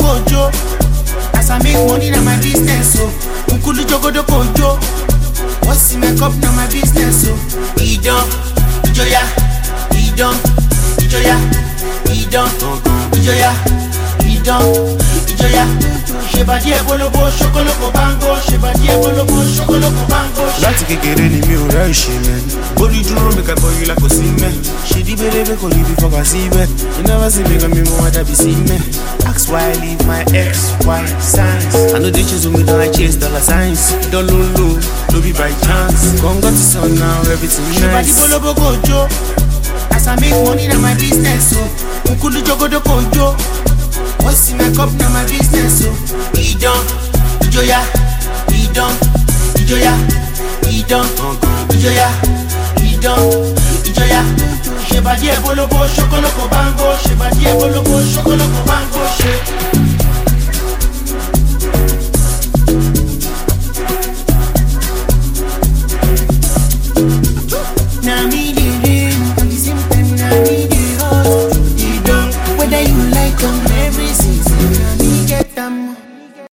kojo. As I make money na my business, so Ukulu jogodo kojo. What's in my cup na my business, so Idon, Ijoya, Idon, Ijoya, Idon, Ijoya, Idon, Ijoya. Shebadi ebolobo, shokoloko bango. Shebadi ebolobo, shokoloko bango. Láti kékeré ni mi ò rẹ́ ìṣẹ̀lẹ̀. Bórí dúró mi kẹ́kọ̀ọ́ yìí lákò sí mẹ́. Ṣé díbẹ̀rẹ̀ kò ní bí fọkàn sí bẹ́ẹ̀. You never see me kan mi mọ́ wá dàbí sí mẹ́. Ask why I leave my ex, why signs. I know they chase me don't like chase dollar signs. Don't low, no be by chance. Congo to sun now, everything nice. Shebadi bolobo kojo. As I make money na my business, so Ukulu jogodo kojo. What's in my cup na my business, so Idon, Ijoya, Idon, Ijoya, Idon, Ijoya, Idon, Ijoya. Shebadi ebolobo, shokoloko bango. Shebadi ebolobo, shokoloko bango.